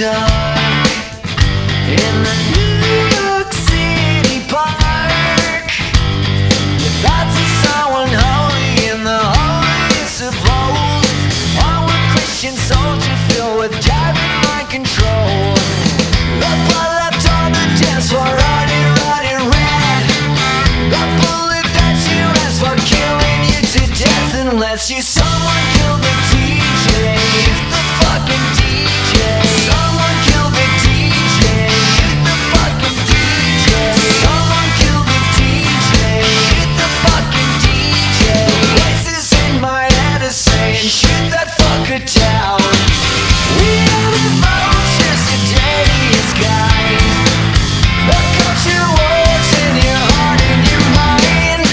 dark in the New York City park. Your thoughts of someone holy in the holiest of holes. All a Christian soldier filled with driving mind control. The blood left on the dance floor, running, running red. The bullet that you asked for, killing you to death unless you someone killed the DJ. The fucking DJ. Someone killed the DJ. The fucking DJ. Someone killed the DJ. The fucking DJ. Voices in my head are saying, shoot that fucker down. We are the vultures, the deadliest kind. The culture wars in your heart and your mind.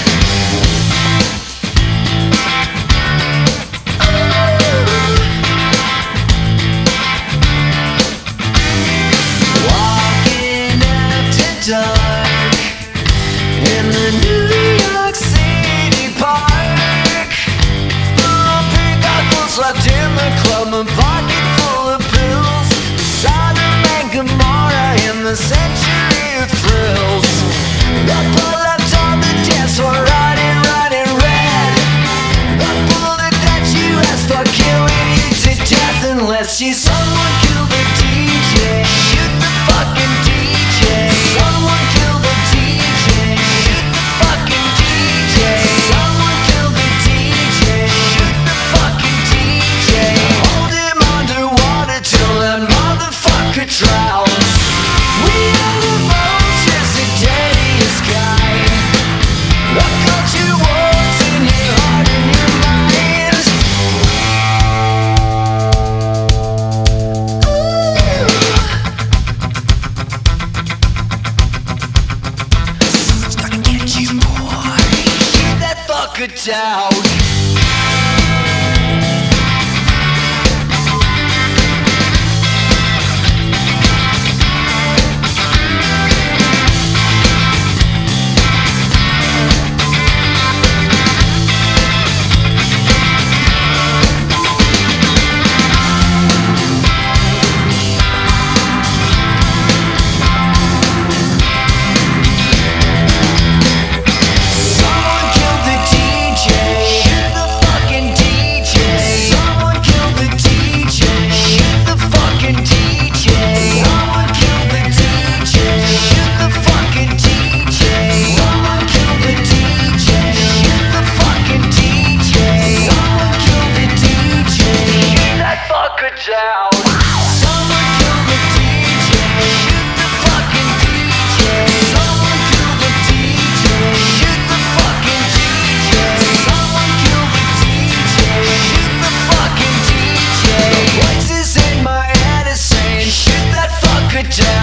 Walking after dark in the New York City park. Little pink goggles left in the club, a pocket full of pills. Sodom and Gomorrah in the century of thrills. The blood left on the dance floor, running, running red. The bullet that you asked for, killing you to death unless you someone killed the DJ. Shoot the fucking DJ. Someone kill the DJ. Shoot the fucking DJ. Someone kill the DJ. Shoot the fucking DJ. Hold him underwater till that motherfucker drowns. We are the vultures, the deadliest kind. The culture wars in your heart and your mind. Someone's gonna get you, boy. Shoot that fucker down. Someone killed the DJ. Shoot the fucking DJ. Someone killed the DJ. Shoot the fucking DJ. Someone killed the DJ. Shoot the fucking DJ. Someone killed the DJ. Shoot the fucking DJ. Someone killed the DJ. Shoot that fucker down. Someone killed the DJ. Shoot the fucking DJ. Someone killed the DJ. Shoot the fucking DJ. Someone killed the DJ. Shoot the fucking DJ. Voices in my head are saying, shoot that fucker down.